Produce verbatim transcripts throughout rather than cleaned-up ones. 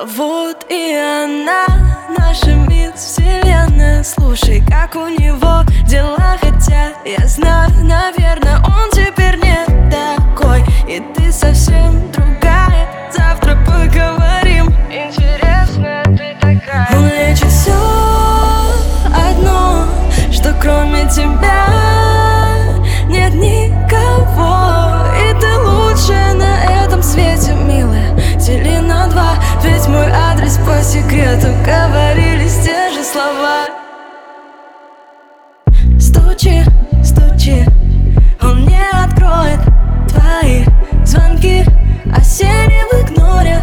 Вот и она, наша мисс Вселенная. Слушай, как у него дела, хотя я знаю, наверное, он теперь не такой. И ты совсем другая, завтра поговорим. Интересная ты такая. Он лечит все одно, что кроме тебя нет никого. И ты лучшая на этом свете, милая. Дели на два, ведь мой адрес по секрету говорились те же слова. Стучи, стучи, он не откроет твои звонки. Осенний в игноре.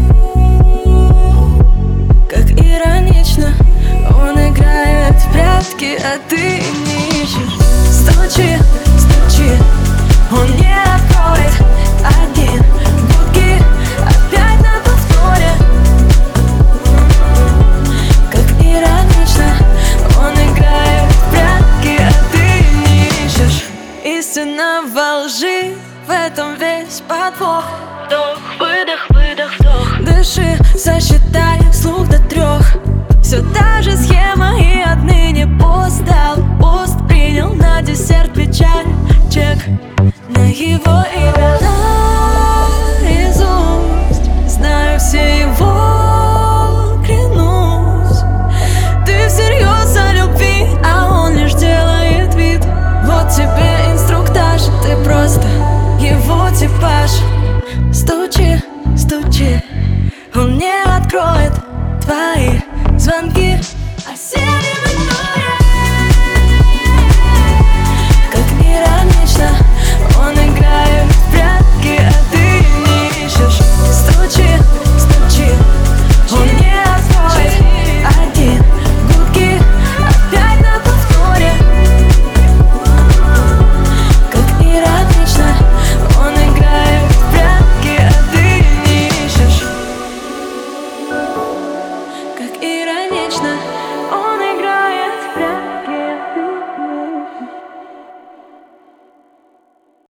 Как иронично, он играет в прятки, а ты не ищешь. Стучи, стучи, он не откроет одни будки. Опять на повторе. Как иронично, он играет в прятки, а ты не ищешь. Истина во лжи, в этом весь подвох. Вдох, выдох, выдох, вдох. Дыши, сосчитай вслух до трех. Все та же схема, и отныне пост дал, пост принял на десерт печаль. Чек на его имя наизусть. Знаю все его, клянусь. Ты всерьез о любви, а он лишь делает вид. Вот тебе инструктаж, ты просто его типаж. Стучи, стучи, он не откроет твои звонки.